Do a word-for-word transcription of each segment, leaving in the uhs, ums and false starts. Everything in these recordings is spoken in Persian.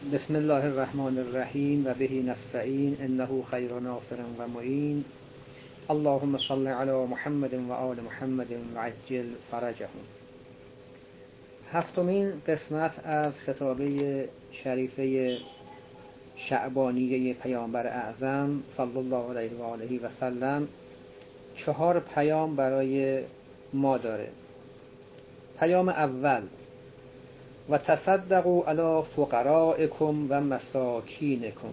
بسم الله الرحمن الرحیم و به نستعین انه خیر ناصر و معین. اللهم صل علی محمد و آل محمد و عجل فرجهم. هفتمین قسمت از خطابه شریفه شعبانیه پیامبر اعظم صلی الله علیه و آله و سلم چهار پیام برای ما داره. پیام اول: و تصدقوا علی فقرائکم و مساکینکم.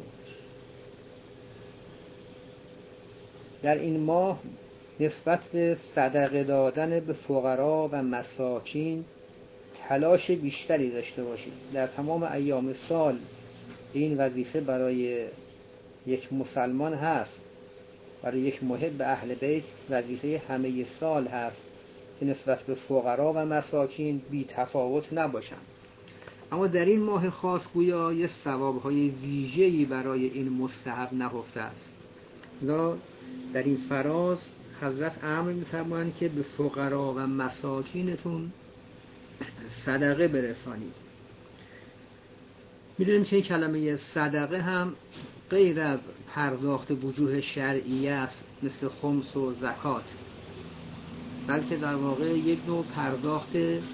در این ماه نسبت به صدقه دادن به فقرا و مساکین تلاش بیشتری داشته باشید. در تمام ایام سال این وظیفه برای یک مسلمان هست، برای یک محب اهل بیت وظیفه همه سال هست که نسبت به فقرا و مساکین بی تفاوت نباشند. اما در این ماه خاص گویا یه ثواب‌های ویژه‌ای برای این مستحب نهفته است. لذا در این فراز حضرت امر می‌فرمایند که به فقرا و مساکینتون صدقه برسانید. می‌دونیم که این کلمه صدقه هم غیر از پرداخت وجوه شرعی است مثل خمس و زکات، بلکه در واقع یک نوع پرداخت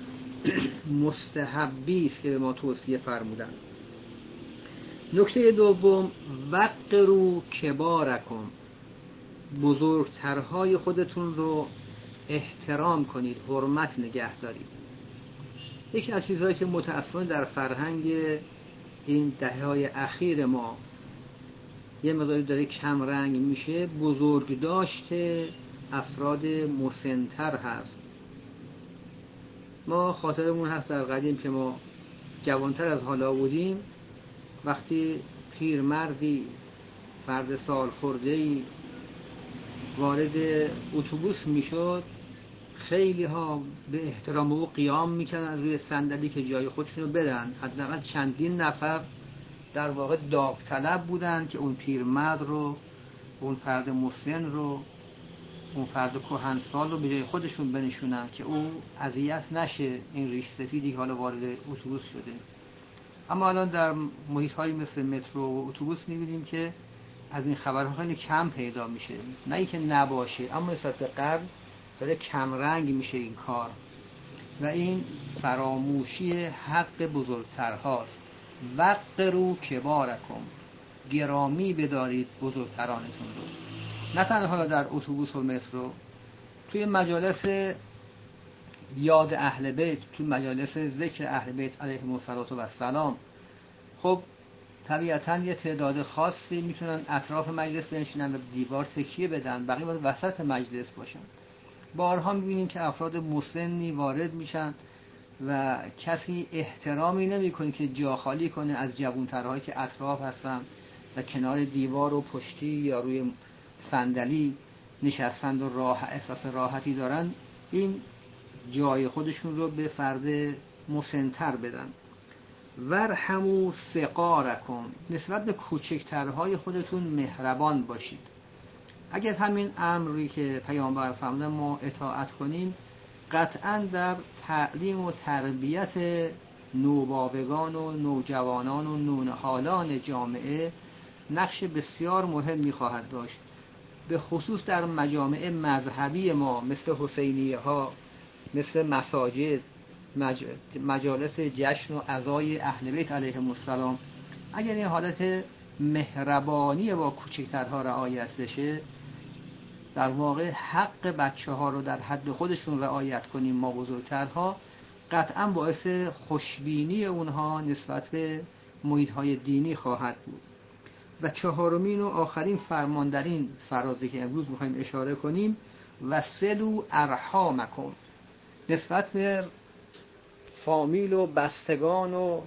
مستحبی است که به ما توصیه فرمودند. نکته دوم: وقروا کبارکم. بزرگترهای خودتون رو احترام کنید، حرمت نگه دارید. یکی از چیزهایی که متأسفانه در فرهنگ این دهه‌های اخیر ما یه مقداری داره کم رنگ میشه، بزرگداشت افراد مسن‌تر هست. ما خاطرمون هست در قدیم که ما جوانتر از حالا بودیم، وقتی پیرمردی، فرد سال خورده‌ای وارد اتوبوس میشد، خیلی ها به احترام او قیام میکردن از روی صندلی که جای خودشونو بدن. حداقل چندین نفر در واقع داوطلب بودن که اون پیرمرد رو، اون فرد مسن رو، اون فرد کهنسال رو به جای خودشون بنشونن که او اذیت نشه، این ریش سفیدی که حالا وارد اتوبوس شده. اما الان در محیط‌های مثل مترو و اتوبوس می‌بینیم که از این خبرها خیلی کم پیدا میشه. نه اینکه نباشه، اما نسبت به قبل داره کم رنگ میشه این کار و این فراموشی حق بزرگترهاست. وقروا کبارکم. گرامی بدارید بزرگترانتون رو. نه تنها در اتوبوس و مترو، توی مجالس یاد اهل بیت، توی مجالس ذکر اهل بیت علیهم السلام، خب طبیعتاً یه تعداد خاصی میتونن اطراف مجلس بنشینن و دیوار تکیه بدن، بقیه باید وسط مجلس باشن. بارها میبینیم که افراد مسنی وارد میشن و کسی احترامی نمیکنه که جا خالی کنه از جوانترهایی که اطراف هستن و کنار دیوار و پشتی یا روی صندلی نشستند و راه احساس راحتی دارن، این جای خودشون رو به فرد مسن‌تر بدن. ورحموا صغارکم. نسبت به کوچکترهای خودتون مهربان باشید. اگر همین امری که پیامبر فرمودن ما اطاعت کنیم، قطعاً در تعلیم و تربیت نوباوگان و نوجوانان و نونهالان جامعه نقش بسیار مهمی خواهد داشت، به خصوص در مجامع مذهبی ما مثل حسینیه ها، مثل مساجد، مج... مجالس جشن و عزای اهل بیت علیهم السلام. اگر این حالت مهربانی با کوچکترها رعایت بشه، در واقع حق بچه ها رو در حد خودشون رعایت کنیم ما بزرگترها، قطعا باعث خوشبینی اونها نسبت به محیط های دینی خواهد بود. و چهارمین و آخرین فرمان در این فرازی که امروز میخوایم اشاره کنیم: وصلوا ارحامکم. نسبت به فامیل و بستگان و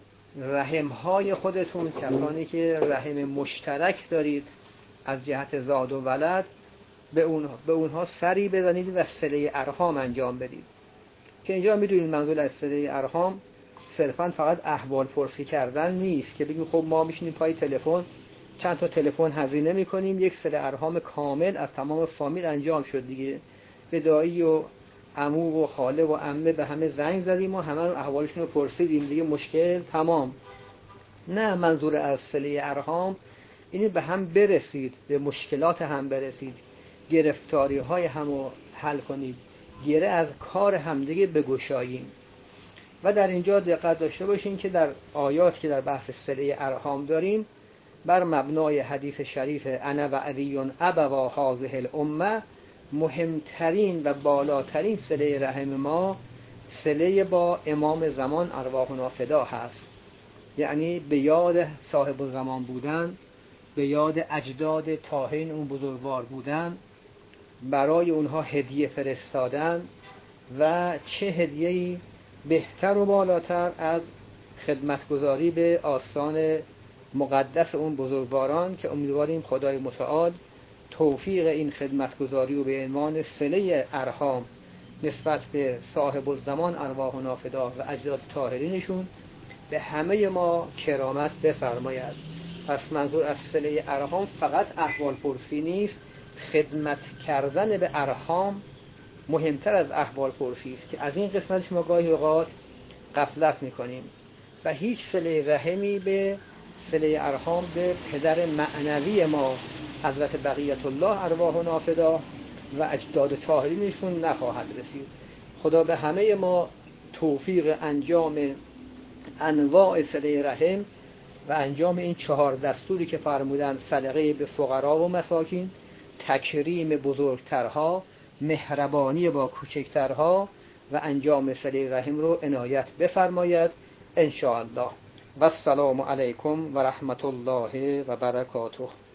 رحمهای خودتون، کسانی که رحم مشترک دارید از جهت زاد و ولد، به اونها, به اونها سری بزنید و صله ارحام انجام بدید. که اینجا میدونید منظور از صله ارحام صرفاً فقط احوال پرسی کردن نیست که بگیم خب ما میشینیم پای تلفن چند تا تلفن هزینه میکنیم، یک صله ارحام کامل از تمام فامیل انجام شد دیگه. به دایی و عمو و خاله و عمه به همه زنگ زدیم و همه احوالشون رو پرسیدیم، دیگه مشکل تمام. نه منظور از صله ارحام اینی به هم برسید، به مشکلات هم برسید، گرفتاری های هم رو حل کنید، گره از کار همدیگه بگشاییم. و در اینجا دقت داشته باشین که در آیات که در بحث صله ارحام داریم بر مبنای حدیث شریف انا و علی ابوا هذه الامه، مهمترین و بالاترین صله رحم ما صله با امام زمان ارواحنا فدا هست. یعنی به یاد صاحب الزمان بودن، به یاد اجداد طاهرین اون بزرگوار بودن، برای اونها هدیه فرستادن و چه هدیه‌ای بهتر و بالاتر از خدمتگزاری به آستان مقدس اون بزرگواران که امیدواریم خدای متعال توفیق این خدمتگزاری و به عنوان صله ارحام نسبت به صاحب الزمان ارواحنا فدا و اجداد طاهرینشون به همه ما کرامت بفرماید. پس منظور از صله ارحام فقط احوال پرسی نیست، خدمت کردن به ارحام مهمتر از احوال پرسی است که از این قسمتش ما گاهی اوقات غفلت میکنیم و هیچ صله رحمی به صله ارحام به پدر معنوی ما حضرت بقیت الله ارواحنا فدا و اجداد طاهرینشون نخواهد رسید. خدا به همه ما توفیق انجام انواع صله رحم و انجام این چهار دستوری که فرمودن، صدقه به فقرا و مساکین، تکریم بزرگترها، مهربانی با کوچکترها و انجام صله رحم رو عنایت بفرماید ان شاء الله. و السلام علیکم و رحمت الله و برکاته.